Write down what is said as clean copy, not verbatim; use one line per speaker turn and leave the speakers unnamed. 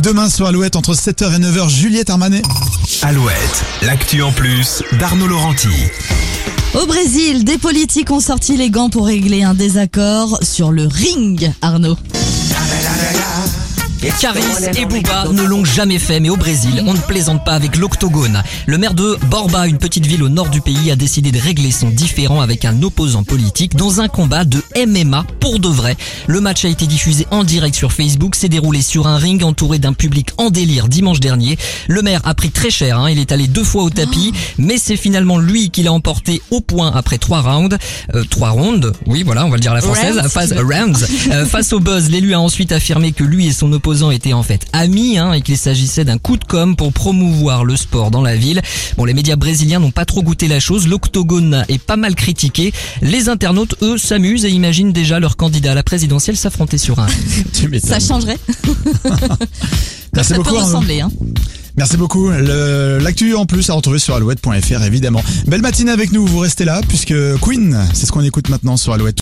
demain sur Alouette entre 7h et 9h. Juliette Armanet.
Alouette, l'actu en plus d'Arnaud Laurenti.
Au Brésil, des politiques ont sorti les gants pour régler un désaccord sur le ring, Arnaud.
Caris et Booba ne l'ont jamais fait, mais au Brésil, on ne plaisante pas avec l'octogone. Le maire de Borba, une petite ville au nord du pays, a décidé de régler son différend avec un opposant politique dans un combat de MMA pour de vrai. Le match a été diffusé en direct sur Facebook, s'est déroulé sur un ring entouré d'un public en délire dimanche dernier. Le maire a pris très cher, il est allé 2 fois au tapis, mais c'est finalement lui qui l'a emporté au point après 3 rounds. 3 rounds, oui voilà, on va le dire à la française. Face au buzz, l'élu a ensuite affirmé que lui et son opposant étaient en fait amis et qu'il s'agissait d'un coup de com' pour promouvoir le sport dans la ville. Bon, les médias brésiliens n'ont pas trop goûté la chose, l'octogone est pas mal critiqué. Les internautes, eux, s'amusent et imaginent déjà leur candidat à la présidentielle s'affronter sur un ring.
Ça changerait.
Merci
ça
beaucoup.
peut ressembler.
Merci beaucoup. L'actu en plus à retrouver sur alouette.fr évidemment. Belle matinée avec nous, vous restez là puisque Queen, c'est ce qu'on écoute maintenant sur Alouette.